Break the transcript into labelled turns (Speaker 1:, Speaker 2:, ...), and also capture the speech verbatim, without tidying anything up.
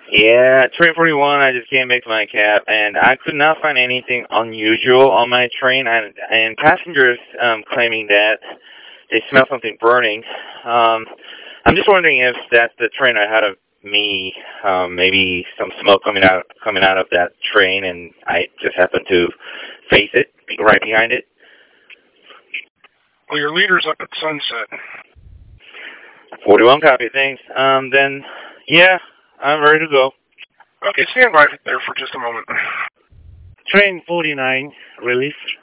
Speaker 1: Yeah, train forty-one, I just came back to my cab, and I could not find anything unusual on my train, and, and passengers um, claiming that they smell something burning. Um, I'm just wondering if that's the train ahead of me. Um, maybe some smoke coming out coming out of that train, and I just happened to face it, be right behind it.
Speaker 2: Well, your leader's up at sunset.
Speaker 1: forty-one copy, thanks. Um, then, yeah, I'm ready to go.
Speaker 2: Okay, stand by there for just a moment.
Speaker 1: Train forty-nine, release.